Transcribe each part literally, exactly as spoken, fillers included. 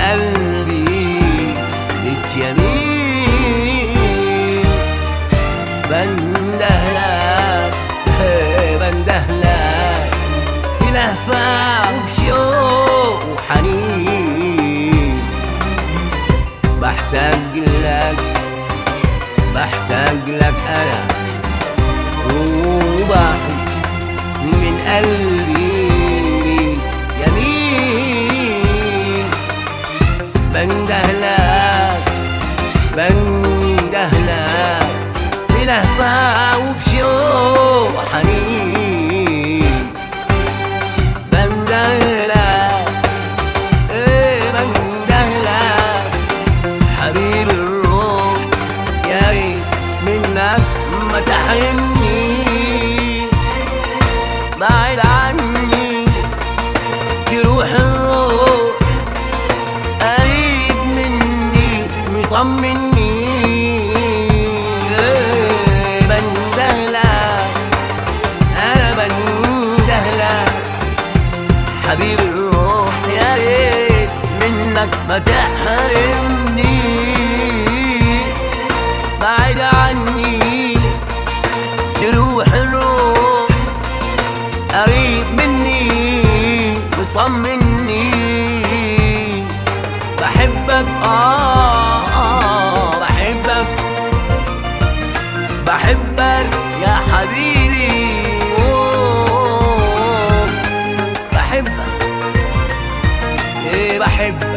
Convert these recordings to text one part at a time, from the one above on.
قلبي للجميل. بندهلك بندهلك بلهفة وبشوق وحنين. بحتاج لك بحتاج لك أنا وبحب من قلبي يمين. بندهلك بندهلك بلهفة وبشوق حنين. بندهلك ايه بندهلك حبيب الروح، يا ريت منك ما تحرمني. بعد عني تروح الروح، قريب مني مطمني. بندهلك انا بندهلك حبيب الروح، يا ريت منك ما تحرمني. بعد عني تروح الروح، قريب مني وطمني. بحبك آه, آه بحبك بحبك يا حبيبي. أوه بحبك ايه بحبك،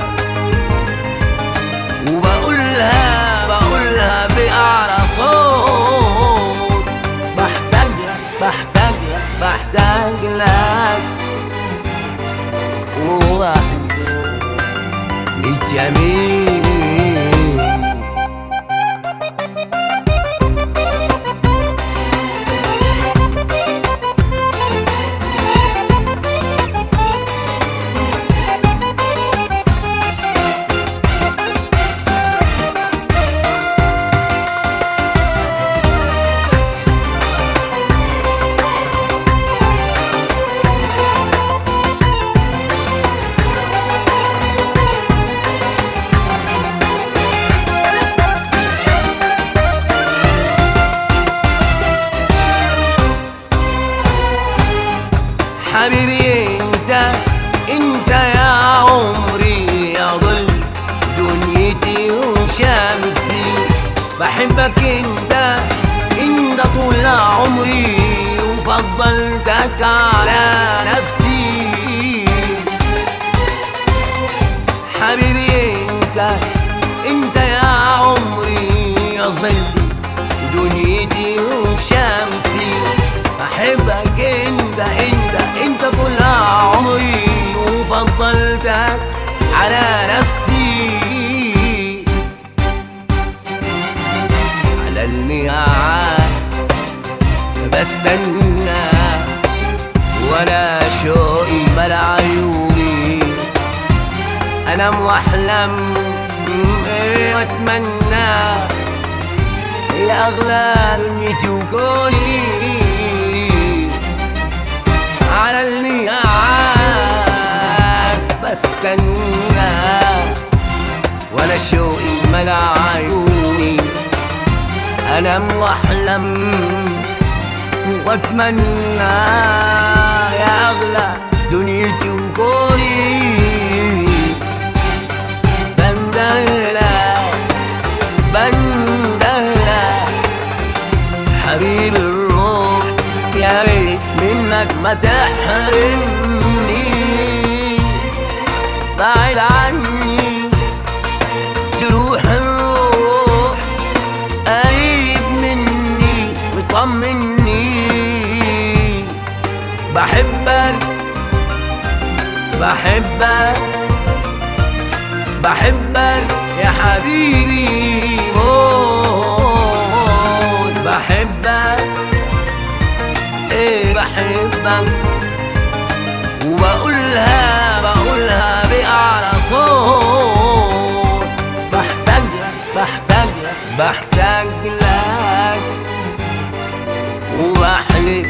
وبقولها بقولها بأعلى صوت. بحتاج لك بحتاج لك بحتاج لك وبحبك للجميل. حبيبي انت انت يا عمري، يا ظل دنيتي وشمسي. بحبك انت انت طول عمري، وفضلتك على نفسي. حبيبي انت انت يا عمري، يا ظل دنيتي وشمسي. بحبك انت انت انت طول عمري، وفضلتك على نفسي. على الميعاد بستنى، وانا شوقي ملا عيوني. انام واحلم واتمنى يا اغلى دنيتي وكوني. على الميعاد بستنى، وانا شوقي ملا عيوني. انام واحلم واتمنى يا اغلى دنيتي وكوني. بندهلك بندهلك حبيب الروح، يا ريت منك ما تحرمني. بعد عني تروح الروح، قريب مني وطمني. بحبك بحبك بحبك يا حبيبي. موت بحبك ايه بحبك، وبقولها بقولها بأعلى صوت. بحتاج لك بحتاج لك بحتاج لك وبحلف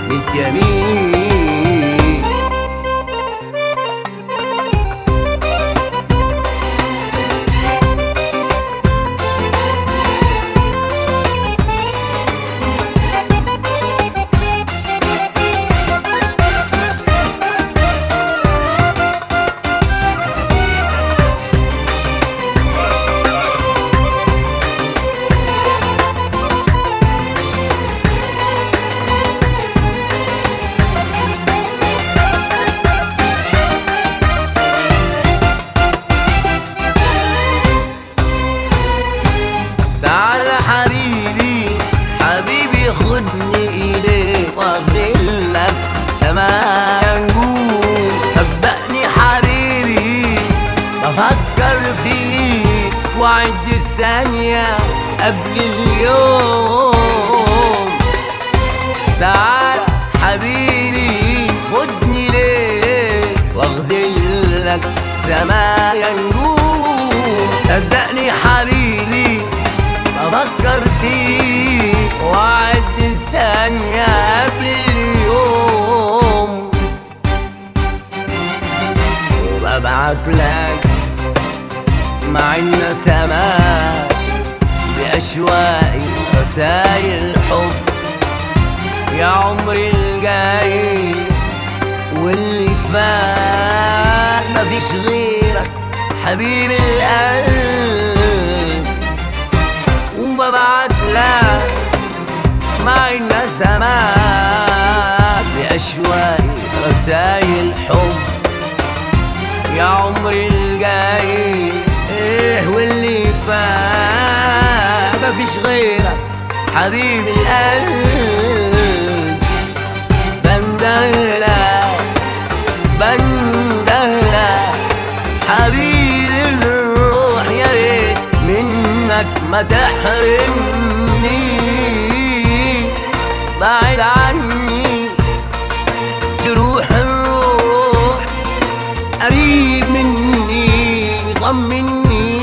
بالجميل. بفكر فيك وعد الثانية قبل اليوم. تعال حبيبي خدني ليك واغزلك سمايا نجوم. صدقني حبيبي بفكر فيك وعد الثانية قبل اليوم. وببعت لك مع النسمات بأشواقي رسايل حب. يا عمري الجاي واللي فات مفيش غيرك حبيب القلب. وببعت لك مع النسمات بأشواقي رسايل حب. يا عمري الجاي ايه واللي فات مفيش غيرك حبيب القلب. بندهلك بندهلك حبيب الروح، يا ريت منك ما تحرمني. بعد عني تروح الروح، قريب مني طمني.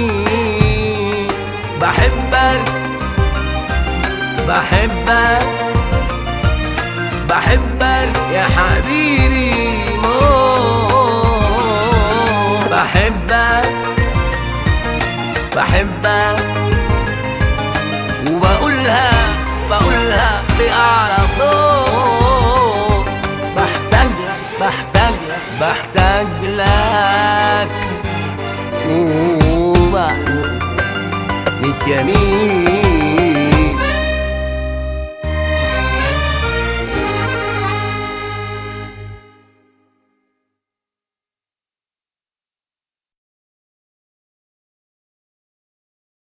بحبك بحبك بحبك يا حبيبي موت. بحبك بحبك وبقولها بقولها بأعلى صوت. بحتاج لك بحتاج لك بحتاج لك وبحتاج للجميل.